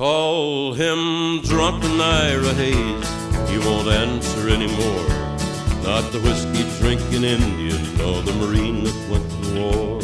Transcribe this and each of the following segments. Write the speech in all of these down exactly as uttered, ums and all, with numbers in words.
Call him drunken Ira Hayes, he won't answer anymore. Not the whiskey-drinking Indian, nor the Marine that went to war.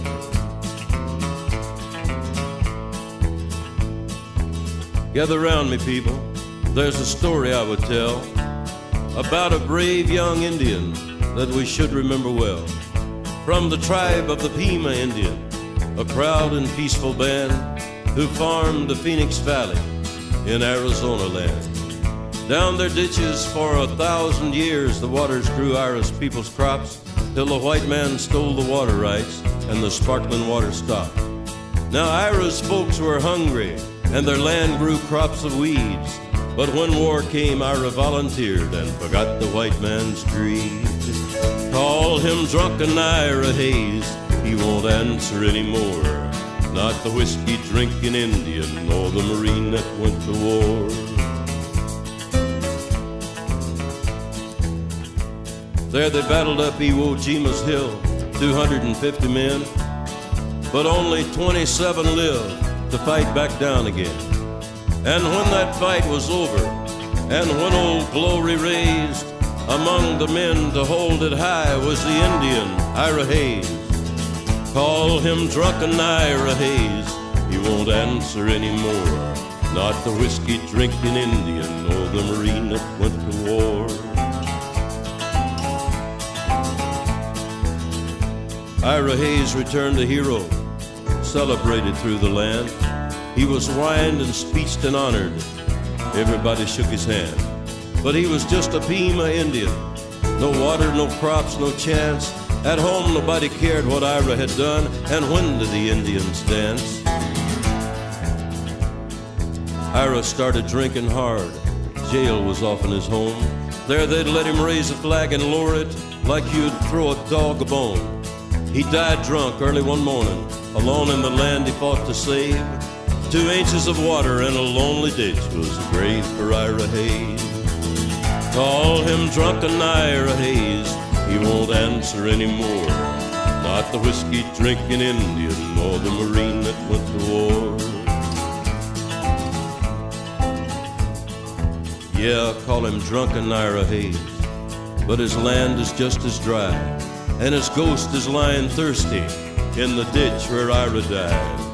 Gather round me, people, there's a story I would tell about a brave young Indian that we should remember well. From the tribe of the Pima Indian, a proud and peaceful band who farmed the Phoenix Valley in Arizona land. Down their ditches for a thousand years the waters grew Ira's people's crops, till the white man stole the water rights and the sparkling water stopped. Now Ira's folks were hungry and their land grew crops of weeds, but when war came Ira volunteered and forgot the white man's greed. Call him drunken Ira Hayes, he won't answer anymore. Not the whiskey-drinking Indian nor the Marine that went to war. There they battled up Iwo Jima's hill, two hundred fifty men, but only twenty-seven lived to fight back down again. And when that fight was over, and when Old Glory raised, among the men to hold it high was the Indian, Ira Hayes. Call him drunken Ira Hayes, he won't answer anymore. Not the whiskey-drinking Indian or the Marine that went to war. Ira Hayes returned a hero, celebrated through the land. He was wined and speeched and honored. Everybody shook his hand. But he was just a Pima Indian. No water, no crops, no chance. At home nobody cared what Ira had done, and when did the Indians dance? Ira started drinking hard. Jail was often his home. There they'd let him raise a flag and lower it like you'd throw a dog a bone. He died drunk early one morning, alone in the land he fought to save. Two inches of water and a lonely ditch was the grave for Ira Hayes. Call him drunken Ira Hayes, he won't answer anymore. Not the whiskey-drinking Indian nor the Marine that went to war. Yeah, call him drunken Ira Hayes, but his land is just as dry, and his ghost is lying thirsty in the ditch where Ira died.